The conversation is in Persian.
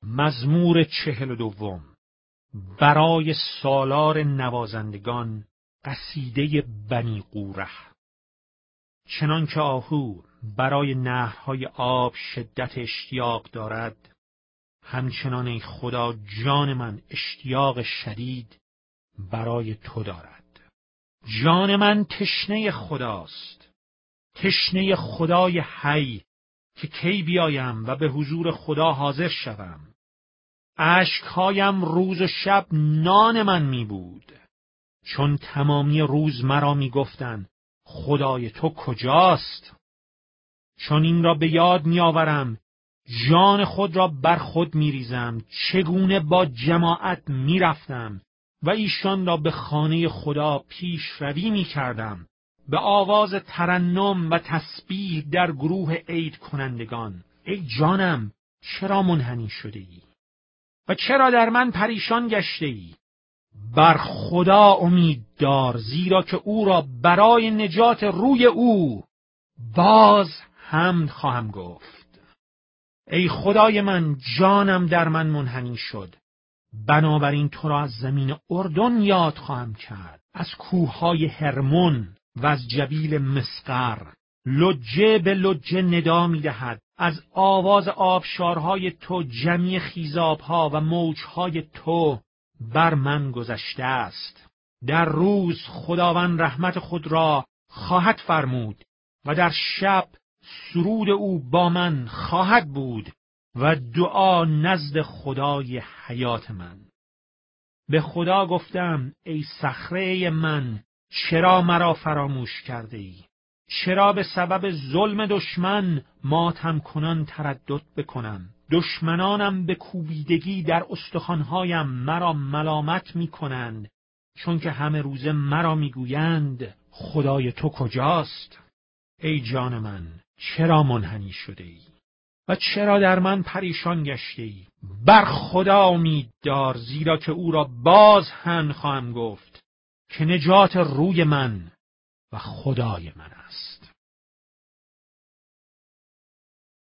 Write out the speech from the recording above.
مزمور 42 برای سالار نوازندگان، قصیده بنی قوره. چنان که آهو برای نهرهای آب شدت اشتیاق دارد، همچنان ای خدا جان من اشتیاق شدید برای تو دارد. جان من تشنه خداست، تشنه خدای حی، که کی بیایم و به حضور خدا حاضر شوم. اشکهایم روز و شب نان من می بود، چون تمامی روز مرا می گفتند خدای تو کجاست؟ چون این را به یاد می آورم، جان خود را بر خود می ریزم، چگونه با جماعت می رفتم و ایشان را به خانه خدا پیش روی می کردم، به آواز ترنم و تسبیح در گروه عید کنندگان. ای جانم، چرا منحنی شده ای؟ و چرا در من پریشان گشته ای؟ بر خدا امید دار، زیرا که او را برای نجات روی او باز حمد خواهم گفت. ای خدای من، جانم در من منحنی شد، بنابراین تو را از زمین اردن یاد خواهم کرد، از کوههای هرمون و از جبیل مسقر. لجه به لجه ندا می دهد، از آواز آبشارهای تو جمعی خیزابها و موجهای تو بر من گذشته است. در روز خداوند رحمت خود را خواهد فرمود و در شب سرود او با من خواهد بود و دعا نزد خدای حیات من. به خدا گفتم ای صخره من، چرا مرا فراموش کرده ای؟ چرا به سبب ظلم دشمن ماتم کنان تردد بکنم؟ دشمنانم به کوبیدگی در استخوانهایم مرا ملامت میکنند، چون که همه روزه مرا میگویند خدای تو کجاست؟ ای جان من، چرا منحنی شده ای؟ و چرا در من پریشان گشته ای؟ بر خدا امید دار، زیرا که او را باز هم خواهم گفت که نجات روی من و خدای من است.